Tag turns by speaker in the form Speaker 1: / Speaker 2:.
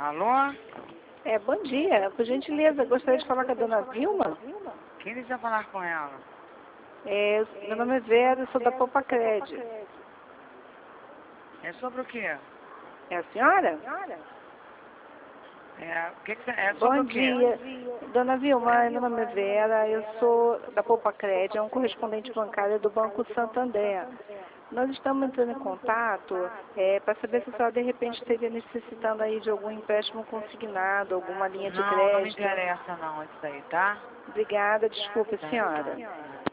Speaker 1: Alô?
Speaker 2: Bom dia. Por gentileza, gostaria de falar com a dona Vilma.
Speaker 1: Quem deseja falar com ela?
Speaker 2: Meu nome é Vera, eu sou da Popacred.
Speaker 1: É sobre o quê?
Speaker 2: É a senhora?
Speaker 1: É sobre
Speaker 2: Bom
Speaker 1: o quê?
Speaker 2: dia. Dona Vilma, meu nome é Vera, eu sou da Popacred, é um correspondente bancário do Banco Santander. Nós estamos entrando em contato para saber se a senhora de repente estaria necessitando aí de algum empréstimo consignado, alguma linha de
Speaker 1: Não, não me
Speaker 2: crédito.
Speaker 1: interessa não isso aí, tá?
Speaker 2: Obrigada, desculpe, senhora.
Speaker 1: Tá.